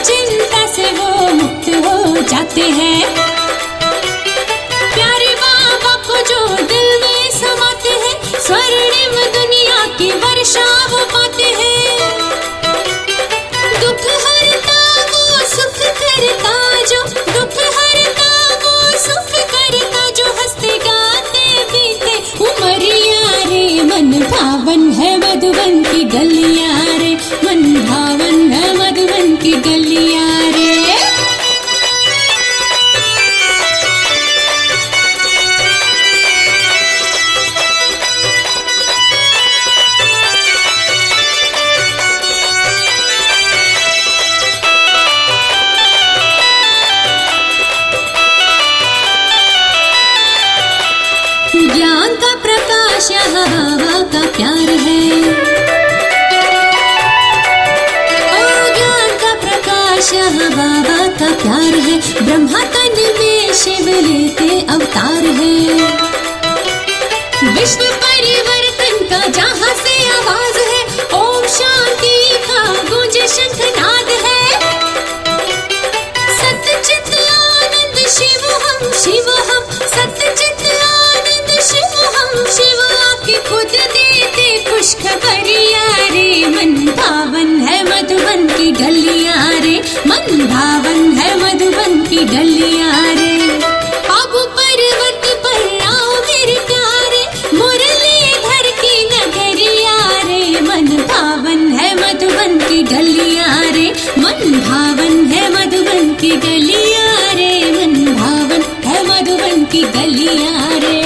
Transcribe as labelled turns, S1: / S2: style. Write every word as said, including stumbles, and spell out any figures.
S1: चिंता से वो मुक्त हो जाते हैं। प्यारे बाबा को जो दिल में समाते हैं, स्वर्णिम दुनिया की वर्षा वो पाते हैं। दुख हरता वो सुख करता, जो दुख हरता वो सुख करता, जो हंसते गाते बीते उमरिया रे। मन भावन है मधुबन की गलियां रे, मन भावन है मधुबन की गलियां रे। ज्ञान का प्रकाश यहाँ बाबा का प्यार है। ओ ज्ञान का प्रकाश यहाँ बाबा का प्यार है। ब्रह्मा तन में शिव लेते अवतार है। विश्व परिवर्तन का जहाँ से आवाज है, ओम शांति का गूंजे शंखनाद है। सतचित आनंद शिव हम, शिव हम सतचित शिव हम, शिव आके खुद देते खुशखबरियां रे। मन भावन है मधुबन की गलियां रे, मन भावन है मधुबन की गलियां रे। अब पर्वत पर आओ मेरे प्यारे, मुरलीधर की नगरिया रे। मन भावन है मधुबन की गलियां रे, मन भावन है मधुबन की गलियां रे, मन भावन है मधुबन की गलियां रे।